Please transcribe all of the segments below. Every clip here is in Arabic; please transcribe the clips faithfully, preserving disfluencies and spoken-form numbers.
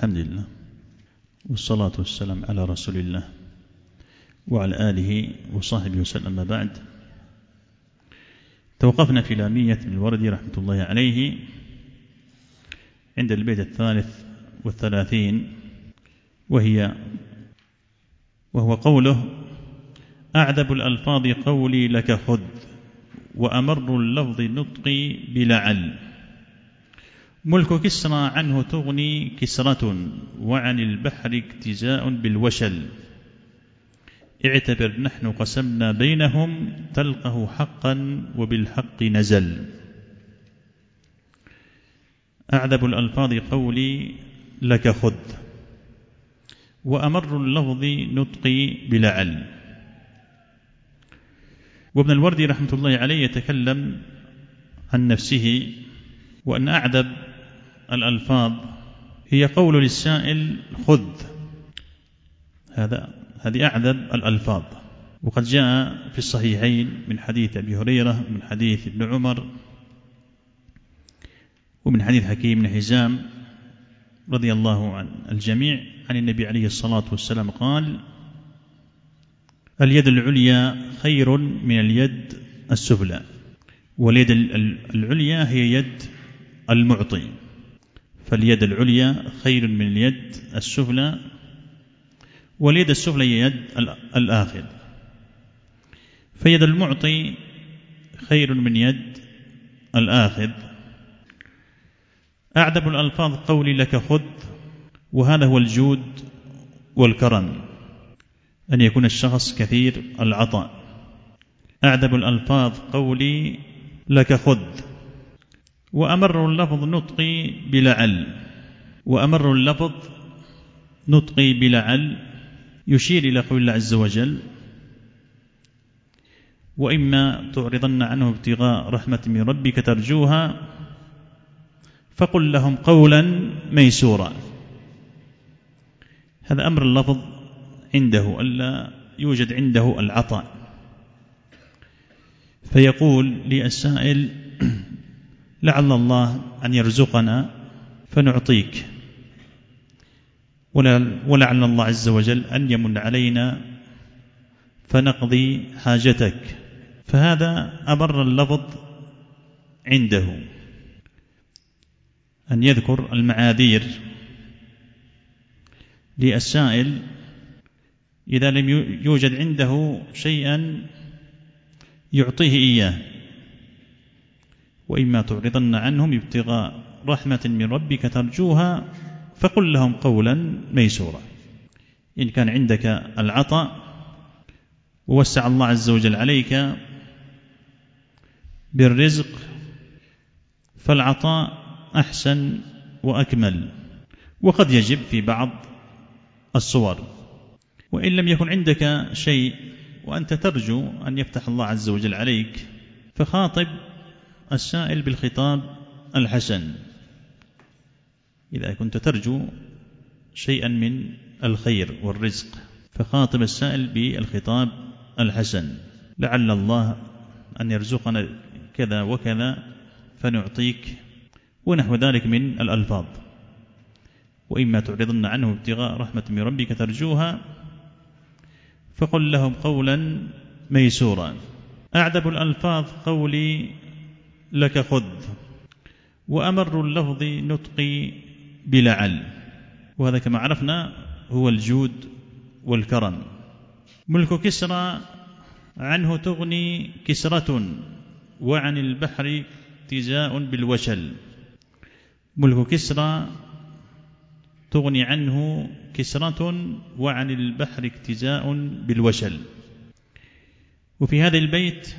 الحمد لله والصلاة والسلام على رسول الله وعلى آله وصحبه وسلم. ما بعد، توقفنا في لامية ابن الوردي رحمة الله عليه عند البيت الثالث والثلاثين، وهي وهو قوله: أعذب الألفاظ قولي لك خذ، وأمر اللفظ نطقي بلعل. ملك كسرى عنه تغني كسرة، وعن البحر اجتزاء بالوشل. اعتبر نحن قسمنا بينهم، تلقه حقا وبالحق نزل. أعذب الألفاظ قولي لك خذ، وأمر اللفظ نطقي بلعل. وابن الوردي رحمة الله عليه يتكلم عن نفسه وأن أعذب الألفاظ هي قول للسائل خذ، هذا هذه أعذب الألفاظ. وقد جاء في الصحيحين من حديث أبي هريرة ومن حديث ابن عمر ومن حديث حكيم بن حزام رضي الله عن الجميع عن النبي عليه الصلاة والسلام قال: اليد العليا خير من اليد السفلى. واليد العليا هي يد المعطي، فاليد العليا خير من اليد السفلى، واليد السفلى هي يد الآخذ. فيد المعطي خير من يد الآخذ. أعذب الألفاظ قولي لك خذ، وهذا هو الجود والكرم، أن يكون الشخص كثير العطاء. أعذب الألفاظ قولي لك خذ، وأمر اللفظ نطقي بلعل. وأمر اللفظ نطقي بلعل يشير إلى قول الله عز وجل: وإما تعرضن عنه ابتغاء رحمة من ربك ترجوها فقل لهم قولا ميسورا. هذا أمر اللفظ عنده، ألا يوجد عنده العطاء، فيقول للسائل: لعل الله أن يرزقنا فنعطيك، ولعل الله عز وجل أن يمن علينا فنقضي حاجتك. فهذا أمر اللفظ عنده، أن يذكر المعاذير للسائل إذا لم يوجد عنده شيئا يعطيه إياه. وإما تعرضن عنهم ابتغاء رحمة من ربك ترجوها فقل لهم قولا ميسورا. إن كان عندك العطاء ووسع الله عز وجل عليك بالرزق فالعطاء أحسن وأكمل، وقد يجب في بعض الصور. وإن لم يكن عندك شيء وأنت ترجو أن يفتح الله عز وجل عليك فخاطب السائل بالخطاب الحسن. إذا كنت ترجو شيئا من الخير والرزق فخاطب السائل بالخطاب الحسن: لعل الله أن يرزقنا كذا وكذا فنعطيك، ونحو ذلك من الألفاظ. وإما تعرضن عنه ابتغاء رحمة من ربك ترجوها فقل لهم قولا ميسورا. أعذب الألفاظ قولي لك خذ، وأمر اللفظ نطقي بلعل. وهذا كما عرفنا هو الجود والكرم. ملك كسرى عنه تغني كسرة، وعن البحر اجتزاء بالوشل. ملك كسرى تغني عنه كسرة، وعن البحر اجتزاء بالوشل. وفي هذا البيت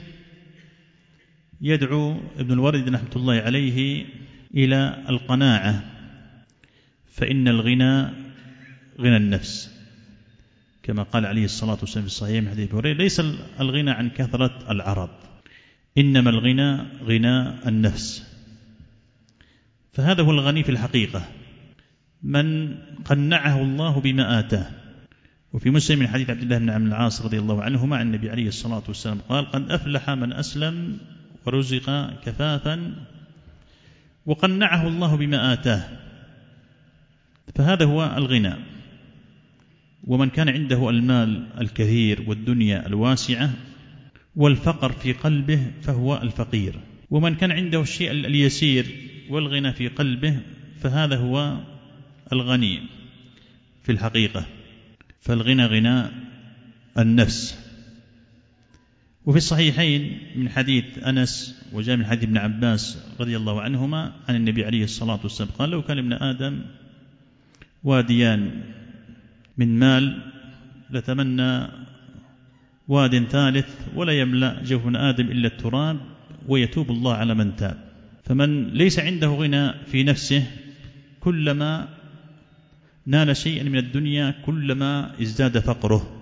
يدعو ابن الوردي رحمة الله عليه إلى القناعة، فإن الغنى غنى النفس، كما قال عليه الصلاة والسلام في الصحيح من حديث هريرة: ليس الغنى عن كثرة العرض، إنما الغنى غنى النفس. فهذا هو الغني في الحقيقة، من قنعه الله بما آتاه. وفي مسلم من حديث عبد الله بن عمرو العاص رضي الله عنهما عن النبي عليه الصلاة والسلام قال: قد أفلح من أسلم ورزق كفافا وقنعه الله بما آتاه. فهذا هو الغنى. ومن كان عنده المال الكثير والدنيا الواسعة والفقر في قلبه فهو الفقير، ومن كان عنده الشيء اليسير والغنى في قلبه فهذا هو الغني في الحقيقة. فالغنى غنى النفس. وفي الصحيحين من حديث أنس وجاء من حديث ابن عباس رضي الله عنهما عن النبي عليه الصلاة والسلام قال: لو كان ابن آدم واديان من مال لتمنى واد ثالث ولا يملأ جوف ابن آدم إلا التراب ويتوب الله على من تاب. فمن ليس عنده غنى في نفسه كلما نال شيئا من الدنيا كلما ازداد فقره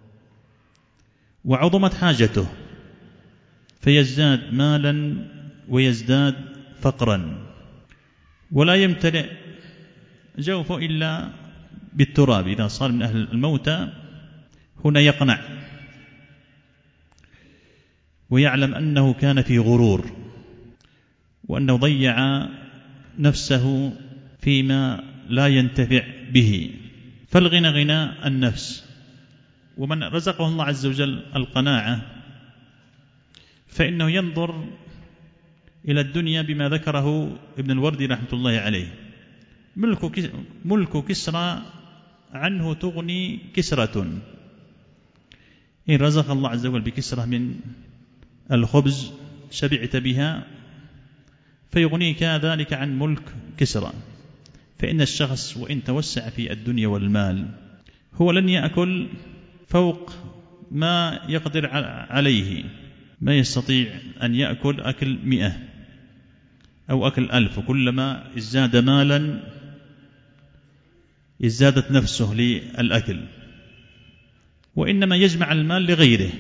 وعظمت حاجته، فيزداد مالا ويزداد فقرا، ولا يمتلئ جوفه إلا بالتراب. إذا صار من أهل الموتى هنا يقنع ويعلم أنه كان في غرور وأنه ضيع نفسه فيما لا ينتفع به. فالغنى غنى النفس. ومن رزقه الله عز وجل القناعة فإنه ينظر إلى الدنيا بما ذكره ابن الوردي رحمة الله عليه: ملك ملك كسرى عنه تغني كسرة. إن رزق الله عز وجل بكسرة من الخبز شبعت بها فيغنيك ذلك عن ملك كسرى. فإن الشخص وإن توسع في الدنيا والمال هو لن يأكل فوق ما يقدر عليه، ما يستطيع أن يأكل أكل مئة أو أكل ألف. وكلما ازداد مالا ازدادت نفسه للأكل، وإنما يجمع المال لغيره،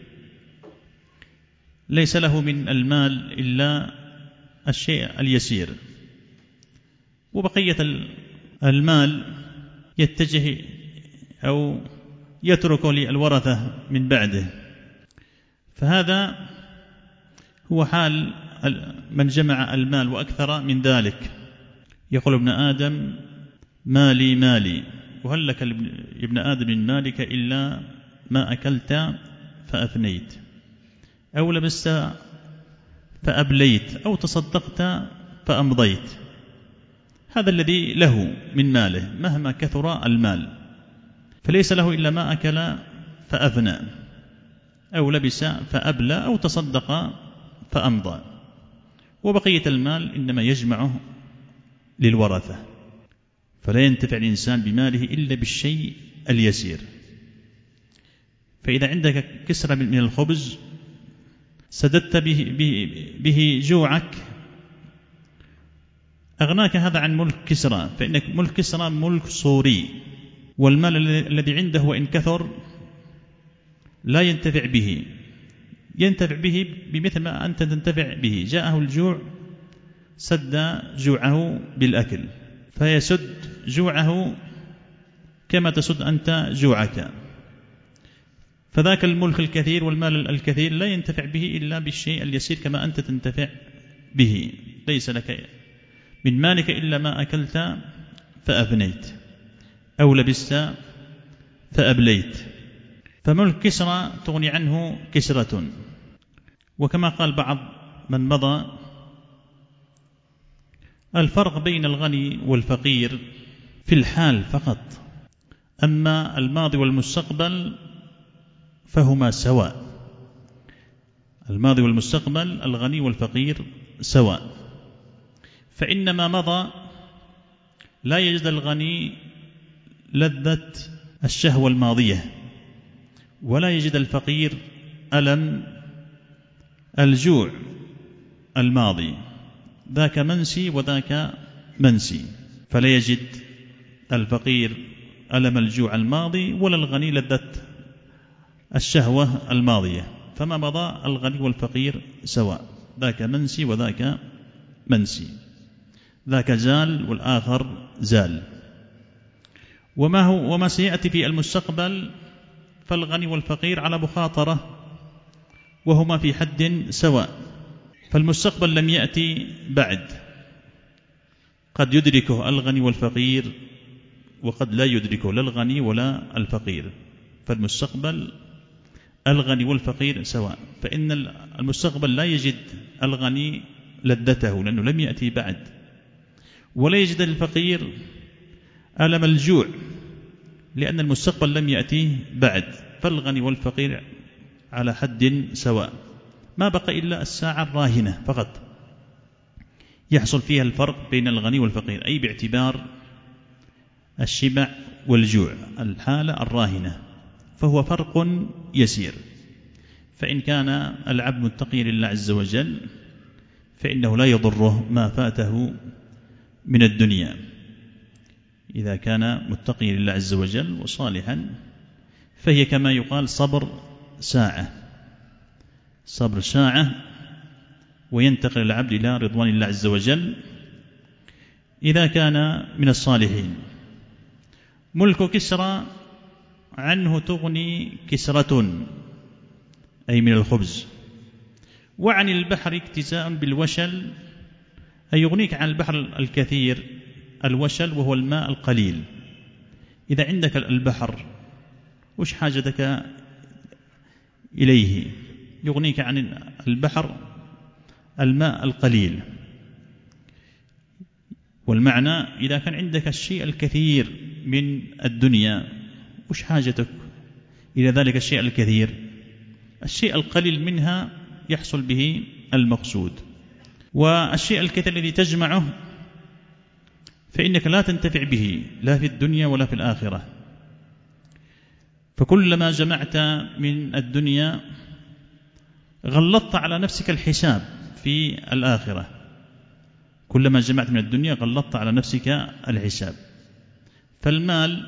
ليس له من المال إلا الشيء اليسير، وبقية المال يتجه أو يترك للورثة من بعده. فهذا هو حال من جمع المال وأكثر من ذلك. يقول ابن آدم: مالي مالي، وهل لك يا ابن آدم من مالك إلا ما أكلت فأفنيت، أو لبست فأبليت، أو تصدقت فأمضيت. هذا الذي له من ماله مهما كثر المال، فليس له إلا ما أكل فأفنى، أو لبس فأبلى، أو تصدق فأمضى. وبقية المال إنما يجمعه للورثة، فلا ينتفع الإنسان بماله إلا بالشيء اليسير. فإذا عندك كسرة من الخبز سددت به, به, به جوعك أغناك هذا عن ملك كسرى، فإن ملك كسرى ملك صوري، والمال الذي عنده وإن كثر لا ينتفع به، ينتفع به بمثل ما أنت تنتفع به. جاءه الجوع سد جوعه بالأكل، فيسد جوعه كما تسد أنت جوعك. فذاك الملك الكثير والمال الكثير لا ينتفع به إلا بالشيء اليسير كما أنت تنتفع به. ليس لك من مالك إلا ما أكلت فأفنيت، أو لبست فأبليت. فملك كسرى تغني عنه كسرة. وكما قال بعض من مضى: الفرق بين الغني والفقير في الحال فقط، أما الماضي والمستقبل فهما سواء. الماضي والمستقبل الغني والفقير سواء. فإنما مضى لا يجد الغني لذة الشهوة الماضية، ولا يجد الفقير ألم الجوع الماضي. ذاك منسي وذاك منسي. فلا يجد الفقير ألم الجوع الماضي ولا الغني لذة الشهوة الماضية. فما مضى الغني والفقير سواء، ذاك منسي وذاك منسي، ذاك زال والآخر زال. وما هو وما سيأتي في المستقبل فالغني والفقير على مخاطرة، وهما في حد سواء. فالمستقبل لم يأتي بعد، قد يدركه الغني والفقير وقد لا يدركه لا الغني ولا الفقير. فالمستقبل الغني والفقير سواء، فإن المستقبل لا يجد الغني لذته لأنه لم يأتي بعد، ولا يجد الفقير ألم الجوع لأن المستقبل لم يأتي بعد. فالغني والفقير على حد سواء، ما بقى إلا الساعة الراهنة فقط يحصل فيها الفرق بين الغني والفقير، أي باعتبار الشبع والجوع، الحالة الراهنة، فهو فرق يسير. فإن كان العبد متقي لله عز وجل فإنه لا يضره ما فاته من الدنيا، إذا كان متقي لله عز وجل وصالحا، فهي كما يقال صبر ساعة، صبر ساعة وينتقل العبد إلى رضوان الله عز وجل إذا كان من الصالحين. ملك كسرى عنه تغني كسرة، أي من الخبز، وعن البحر اكتساء بالوشل، أي يغنيك عن البحر الكثير، الوشل وهو الماء القليل. إذا عندك البحر وش حاجتك إليه؟ يغنيك عن البحر الماء القليل. والمعنى إذا كان عندك الشيء الكثير من الدنيا وش حاجتك إلى ذلك الشيء الكثير؟ الشيء القليل منها يحصل به المقصود، والشيء الكثير الذي تجمعه فإنك لا تنتفع به لا في الدنيا ولا في الآخرة. فكلما جمعت من الدنيا غلطت على نفسك الحساب في الآخرة، كلما جمعت من الدنيا غلطت على نفسك الحساب. فالمال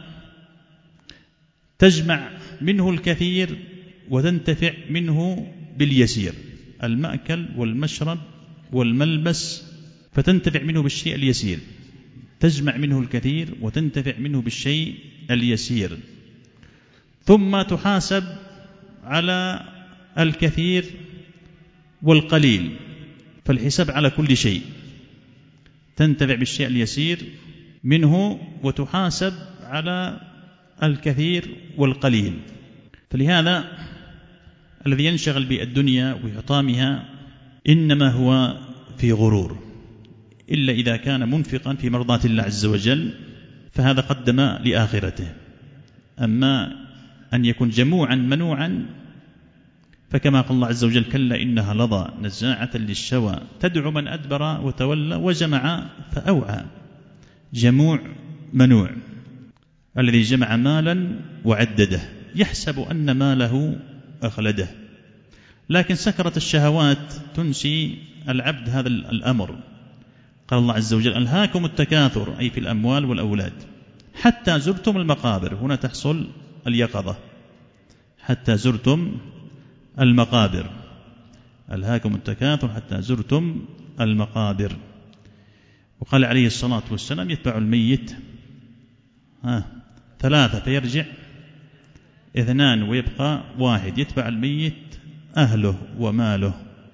تجمع منه الكثير وتنتفع منه باليسير، المأكل والمشرب والملبس، فتنتفع منه بالشيء اليسير، تجمع منه الكثير وتنتفع منه بالشيء اليسير. ثم تحاسب على الكثير والقليل، فالحساب على كل شيء، تنتفع بالشيء اليسير منه وتحاسب على الكثير والقليل. فلهذا الذي ينشغل بالدنيا وإعطامها إنما هو في غرور، إلا إذا كان منفقا في مرضاة الله عز وجل فهذا قدم لآخرته. أما أن يكون جموعا منوعا فكما قال الله عز وجل: كلا إنها لظى نزاعة للشوى تدعو من أدبر وتولى وجمع فأوعى. جموع منوع، الذي جمع مالا وعدده يحسب أن ماله أخلده، لكن سكرة الشهوات تنسي العبد هذا الأمر. قال الله عز وجل: ألهاكم التكاثر، أي في الأموال والأولاد، حتى زرتم المقابر. هنا تحصل اليقظة، حتى زرتم المقابر، ألهاكم التكاثر حتى زرتم المقابر. وقال عليه الصلاة والسلام: يتبع الميت ها ثلاثة فيرجع اثنان ويبقى واحد. يتبع الميت أهله وماله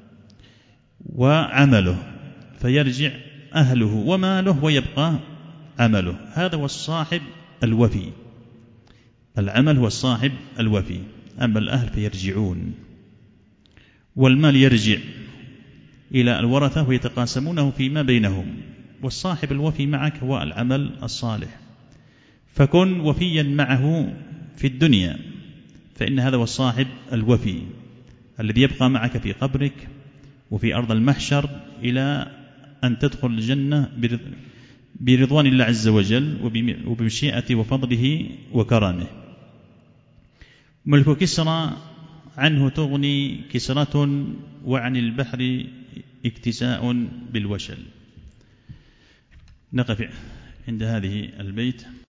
وعمله، فيرجع أهله وماله ويبقى عمله. هذا هو الصاحب الوفي، العمل هو الصاحب الوفي. أما الأهل فيرجعون، والمال يرجع إلى الورثة ويتقاسمونه فيما بينهم. والصاحب الوفي معك هو العمل الصالح، فكن وفيا معه في الدنيا، فإن هذا هو الصاحب الوفي الذي يبقى معك في قبرك وفي أرض المحشر إلى أن تدخل الجنة برضوان الله عز وجل وبمشيئته وفضله وكرمه. ملك كسرى عنه تغني كسرة، وعن البحر اكتساء بالوشل. نقف عند هذه البيت.